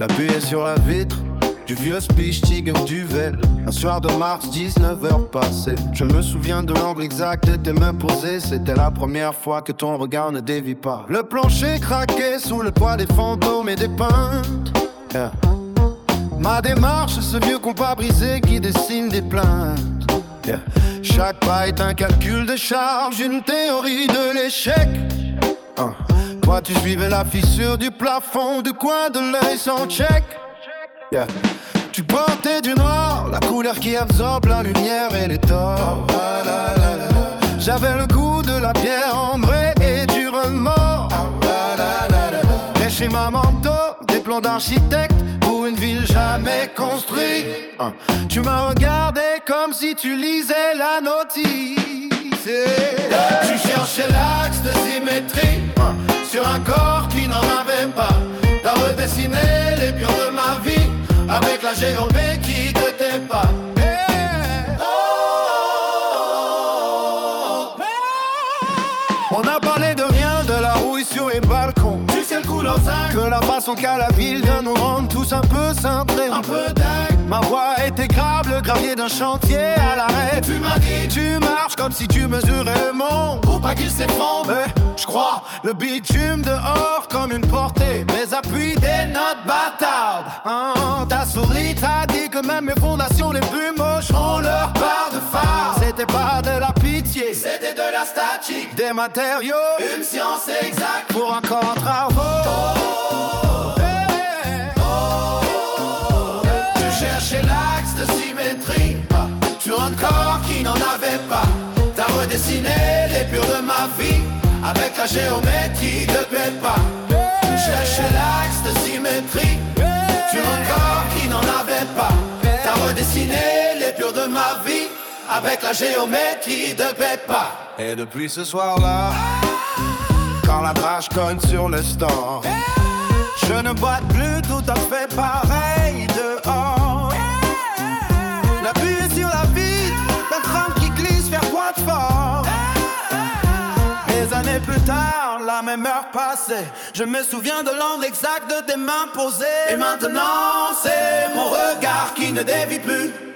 J'appuyais sur la vitre du vieux Spish Tigre Duvel. Un soir de mars, 19h passées. Je me souviens de l'angle exact de tes mains posées. C'était la première fois que ton regard ne dévie pas. Le plancher craquait sous le poids des fantômes et des peintes. Yeah. Ma démarche, ce vieux compas brisé qui dessine des plaintes. Yeah. Chaque pas est un calcul de charge, une théorie de l'échec. Toi tu suivais la fissure du plafond, du coin de l'œil sans check. Yeah. Tu portais du noir, la couleur qui absorbe la lumière et les torts. J'avais le goût de la pierre ambrée et du remords. Des schémas mentaux, des plans d'architecte pour une ville jamais construite. Tu m'as regardé comme si tu lisais la notice. Tu cherchais l'axe de symétrie sur un corps qui n'en avait pas. T'as redessiné les purs de ma vie avec la géométrie de tes pas. On a parlé de rien, de la rouille sur les balcons, du ciel couleur zinc, que la façon qu'a la ville de nous rendre tous un peu cintrés, un peu dingue. Ma voix était grave, le gravier d'un chantier à l'arrêt. Tu m'as dit, tu marches comme si tu mesurais le monde, pour pas qu'il s'effondre. Je crois, le bitume dehors comme une portée, mes appuis des notes bâtardes. Ta souris t'a dit que même mes fondations les plus moches ont leur part de phare. C'était pas de la pitié, c'était de la statique, des matériaux, une science exacte pour un corps en travaux. Tu cherchais l'axe de symétrie sur un corps qui n'en avait pas. T'as redessiné les purs de ma vie avec la géométrie de tes pas. Tu cherchais l'axe de symétrie sur un corps qui n'en avait pas. T'as redessiné les purs de ma vie avec la géométrie de tes pas. Et depuis ce soir-là, quand la vache cogne sur le store, je ne boite plus tout à fait pareil dehors. L'appuyer sur la vitre d'un tram qui glisse vers Pointe-Fort. Des années plus tard, la même heure passée, je me souviens de l'angle exact de tes mains posées. Et maintenant, c'est mon regard qui ne dévie plus.